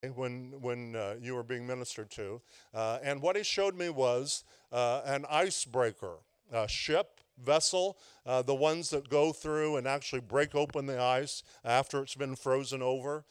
when you were being ministered to. And what he showed me was an icebreaker, a ship, vessel, the ones that go through and actually break open the ice after it's been frozen over.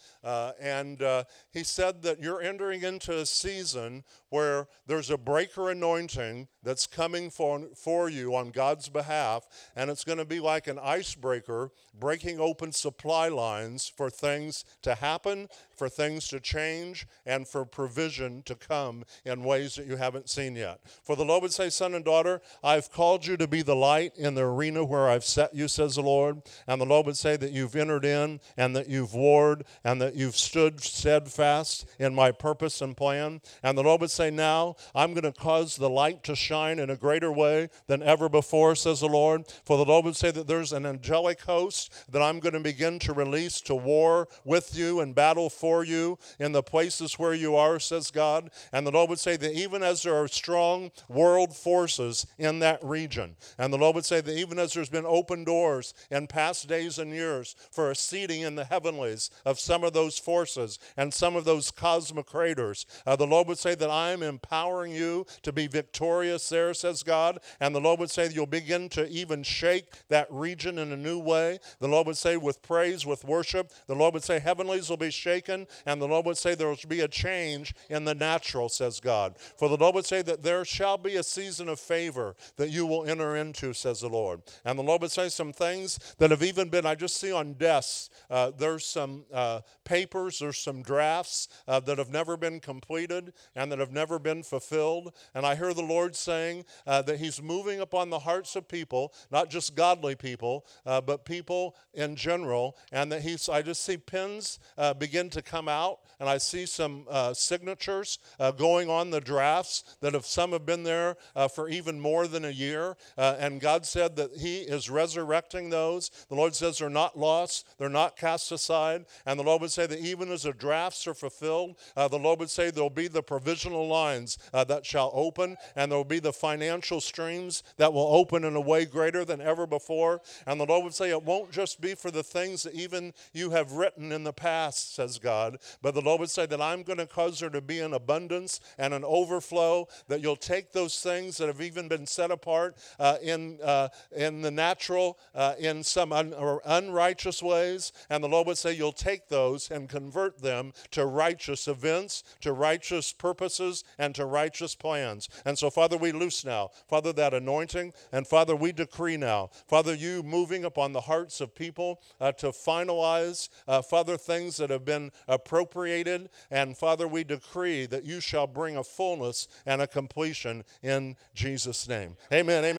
And he said that you're entering into a season where there's a breaker anointing that's coming for you on God's behalf, and it's going to be like an icebreaker breaking open supply lines for things to happen, for things to change, and for provision to come in ways that you haven't seen yet. For the Lord would say, son and daughter, I've called you to be the light in the arena where I've set you, says the Lord. And the Lord would say that you've entered in and that you've warred and that you've stood steadfast in my purpose and plan. And the Lord would say, now I'm going to cause the light to shine in a greater way than ever before, says the Lord. For the Lord would say that there's an angelic host that I'm going to begin to release to war with you and battle for you in the places where you are, says God. And the Lord would say that even as there are strong world forces in that region, and the Lord would say that even as there's been open doors in past days and years for a seating in the heavenlies of some of those forces and some of those cosmic craters, the Lord would say that I'm empowering you to be victorious there, says God. And the Lord would say that you'll begin to even shake that region in a new way. The Lord would say with praise, with worship, the Lord would say heavenlies will be shaken, and the Lord would say there will be a change in the natural, says God. For the Lord would say that there shall be a season of favor that you will enter into, says the Lord. And the Lord would say some things that have even been, I just see on desks, there's some papers, there's some drafts that have never been completed and that have never been fulfilled. And I hear the Lord saying that he's moving upon the hearts of people, not just godly people, but people in general, and that I just see pens begin to come out, and I see some signatures going on the drafts that some have been there for even more than a year, and God said that he is resurrecting those. The Lord says they're not lost, they're not cast aside, and the Lord would say that even as the drafts are fulfilled, the Lord would say there'll be the provisional lines that shall open, and there'll be the financial streams that will open in a way greater than ever before. And the Lord would say it won't just be for the things that even you have written in the past, says God, but the Lord would say that I'm going to cause there to be an abundance and an overflow, that you'll take those things that have even been set apart in the natural, in some unrighteous ways, and the Lord would say you'll take those and convert them to righteous events, to righteous purposes, and to righteous plans. And so, Father, we loose now, Father, that anointing, and Father, we decree now, Father, you moving upon the hearts of people to finalize, Father, things that have been appropriated, and Father, we decree that you shall bring a fullness and a completion in Jesus' name. Amen. Amen.